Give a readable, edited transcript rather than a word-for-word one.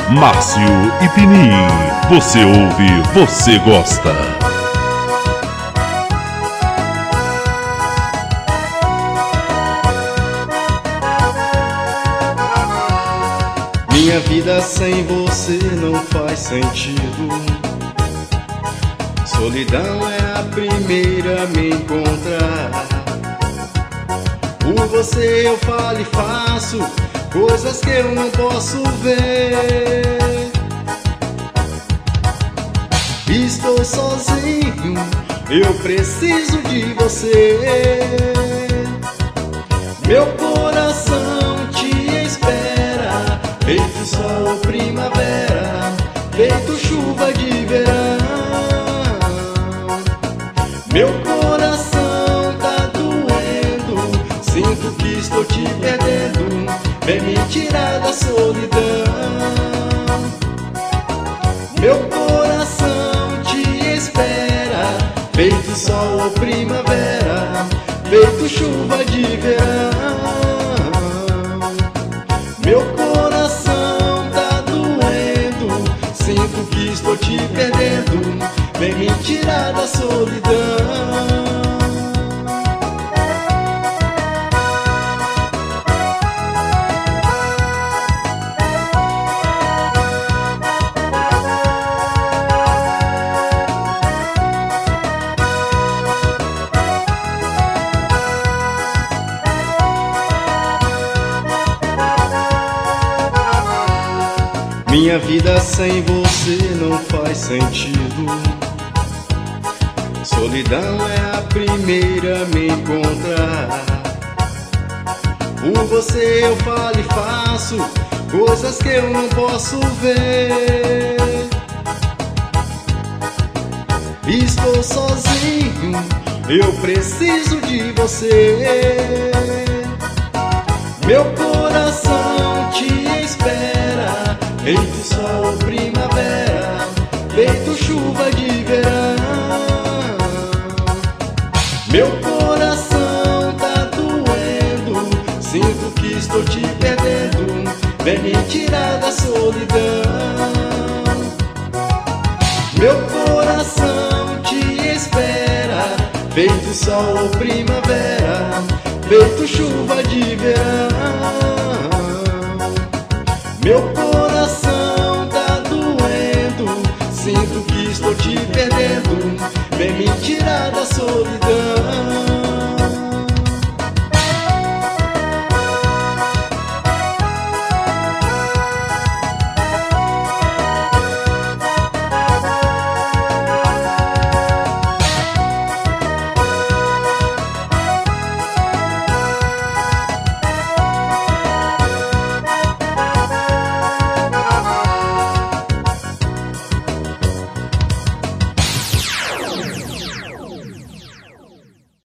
Márcio e Pinim. Você ouve, você gosta. Minha vida sem você não faz sentido. Solidão é a primeira a me encontrar. Por você eu falo e faço coisas que eu não posso ver. Estou sozinho, eu preciso de você. Meu coração te espera, feito sol primavera, feito chuva de verão. Meu coração tá doendo, sinto que estou te perdendo, vem me tirar da solidão. Meu coração te espera, feito sol ou primavera, feito chuva de verão. Meu coração tá doendo, sinto que estou te perdendo, vem me tirar da solidão. Minha vida sem você não faz sentido. Solidão é a primeira a me encontrar. Por você eu falo e faço coisas que eu não posso ver. Estou sozinho, eu preciso de você. Meu coração te espera, feito sol primavera, feito chuva de verão. Meu coração tá doendo, sinto que estou te perdendo, vem me tirar da solidão. Meu coração te espera, feito sol primavera, feito chuva de verão. Meu coração tá doendo, sinto que estou te perdendo, vem me tirar da solidão.